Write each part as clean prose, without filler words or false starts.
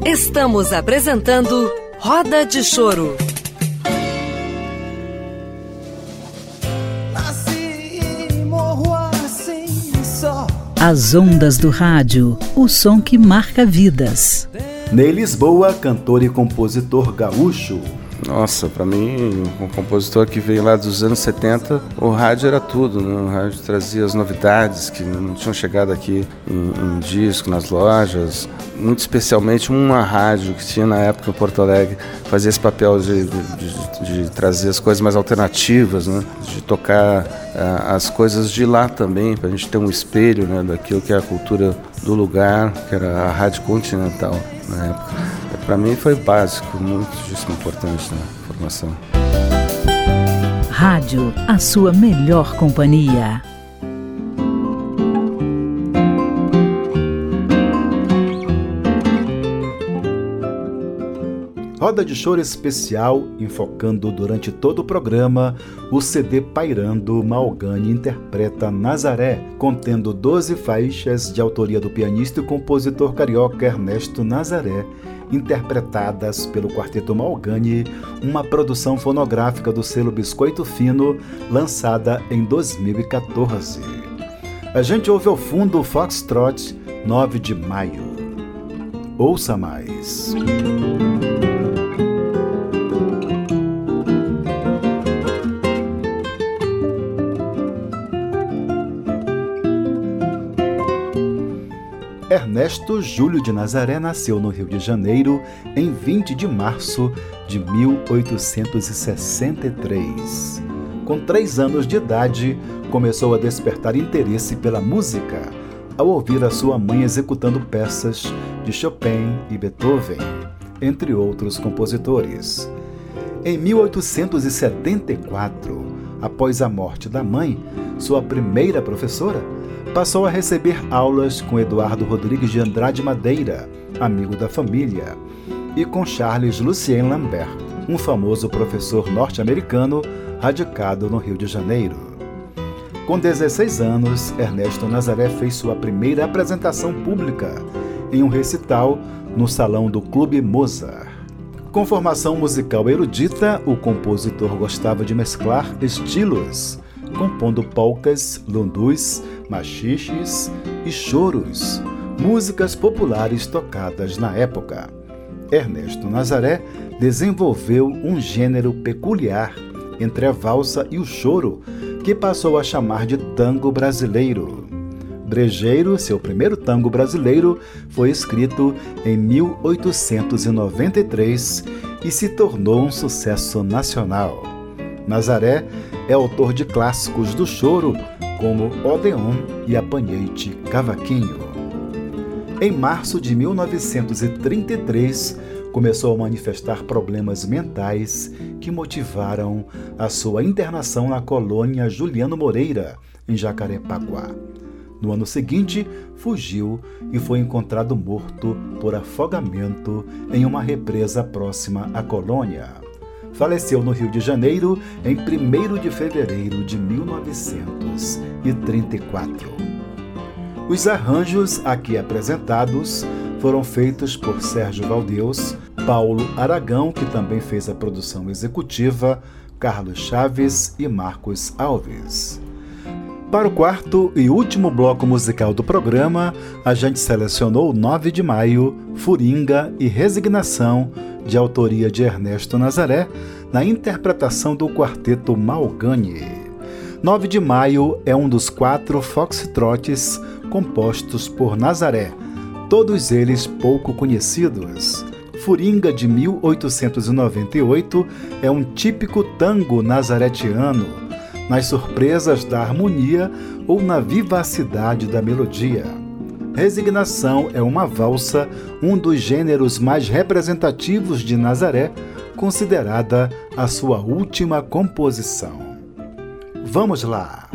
Estamos apresentando Roda de Choro. As ondas do rádio, o som que marca vidas. Ney Lisboa, cantor e compositor gaúcho. Nossa, pra mim, um compositor que veio lá dos anos 70, o rádio era tudo, né? O rádio trazia as novidades que não tinham chegado aqui em disco, nas lojas. Muito especialmente uma rádio que tinha na época em Porto Alegre, fazia esse papel de trazer as coisas mais alternativas, né? De tocar as coisas de lá também, pra gente ter um espelho, né, daquilo que é a cultura do lugar, que era a Rádio Continental na época. Para mim foi básico, muitíssimo importante na formação. Rádio, a sua melhor companhia. Roda de Choro especial, enfocando durante todo o programa o CD Pairando. Malgani interpreta Nazaré, contendo 12 faixas de autoria do pianista e compositor carioca Ernesto Nazaré, interpretadas pelo Quarteto Malgani, uma produção fonográfica do selo Biscoito Fino, lançada em 2014. A gente ouve ao fundo o Foxtrot, 9 de Maio. Ouça mais. Ernesto Júlio de Nazaré nasceu no Rio de Janeiro em 20 de março de 1863. Com 3 anos de idade, começou a despertar interesse pela música ao ouvir a sua mãe executando peças de Chopin e Beethoven, entre outros compositores. Em 1874, após a morte da mãe, sua primeira professora, passou a receber aulas com Eduardo Rodrigues de Andrade Madeira, amigo da família, e com Charles Lucien Lambert, um famoso professor norte-americano radicado no Rio de Janeiro. Com 16 anos, Ernesto Nazaré fez sua primeira apresentação pública em um recital no salão do Clube Mozart. Com formação musical erudita, o compositor gostava de mesclar estilos, compondo polcas, lundus, machiches e choros, músicas populares tocadas na época. Ernesto Nazaré desenvolveu um gênero peculiar entre a valsa e o choro, que passou a chamar de tango brasileiro. Brejeiro, seu primeiro tango brasileiro, foi escrito em 1893 e se tornou um sucesso nacional. Nazaré é autor de clássicos do choro, como Odeon e Apanhei-te Cavaquinho. Em março de 1933, começou a manifestar problemas mentais que motivaram a sua internação na colônia Juliano Moreira, em Jacarepaguá. No ano seguinte, fugiu e foi encontrado morto por afogamento em uma represa próxima à colônia. Faleceu no Rio de Janeiro em 1º de fevereiro de 1934. Os arranjos aqui apresentados foram feitos por Sérgio Valdeus, Paulo Aragão, que também fez a produção executiva, Carlos Chaves e Marcos Alves. Para o quarto e último bloco musical do programa, a gente selecionou 9 de Maio, Furinga e Resignação, de autoria de Ernesto Nazaré, na interpretação do Quarteto Malgani. 9 de Maio é um dos 4 foxtrotes compostos por Nazaré, todos eles pouco conhecidos. Furinga, de 1898, é um típico tango nazaretiano, nas surpresas da harmonia ou na vivacidade da melodia. Resignação é uma valsa, um dos gêneros mais representativos de Nazaré, considerada a sua última composição. Vamos lá!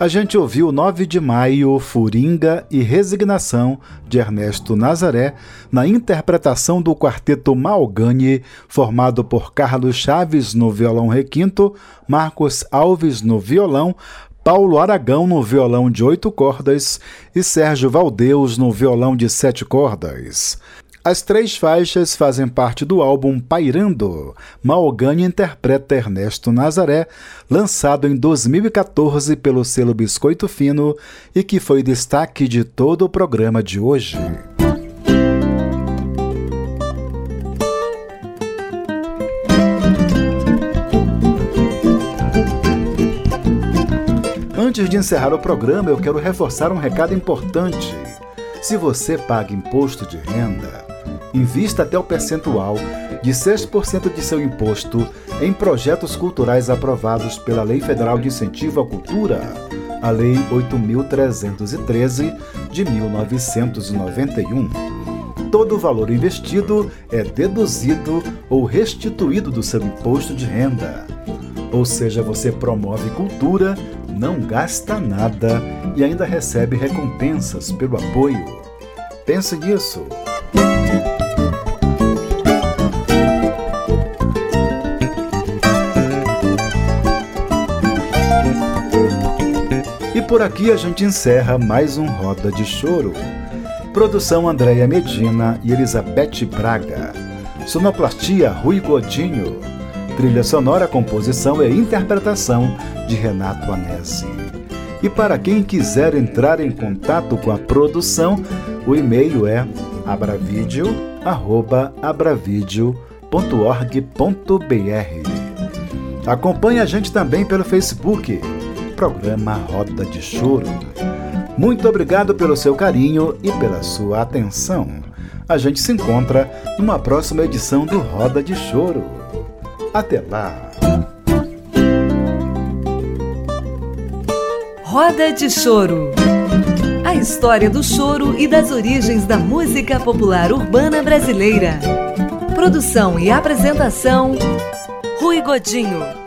A gente ouviu 9 de Maio, Furinga e Resignação, de Ernesto Nazaré, na interpretação do quarteto Malgani, formado por Carlos Chaves no violão requinto, Marcos Alves no violão, Paulo Aragão no violão de 8 cordas e Sérgio Valdeus no violão de 7 cordas. As 3 faixas fazem parte do álbum Pairando. Malgani interpreta Ernesto Nazaré, lançado em 2014 pelo selo Biscoito Fino e que foi destaque de todo o programa de hoje. Antes de encerrar o programa, eu quero reforçar um recado importante. Se você paga imposto de renda, invista até o percentual de 6% de seu imposto em projetos culturais aprovados pela Lei Federal de Incentivo à Cultura, a Lei 8.313 de 1991. Todo o valor investido é deduzido ou restituído do seu imposto de renda. Ou seja, você promove cultura, não gasta nada e ainda recebe recompensas pelo apoio. Pense nisso. E por aqui a gente encerra mais um Roda de Choro. Produção Andréia Medina e Elizabeth Braga. Sonoplastia Rui Godinho. Trilha sonora, composição e interpretação de Renato Anesi. E para quem quiser entrar em contato com a produção, o e-mail é abravideo@abravideo.org.br. Acompanhe a gente também pelo Facebook, programa Roda de Choro. Muito obrigado pelo seu carinho e pela sua atenção. A gente se encontra numa próxima edição do Roda de Choro. Até lá! Roda de Choro. A história do choro e das origens da música popular urbana brasileira. Produção e apresentação, Rui Godinho.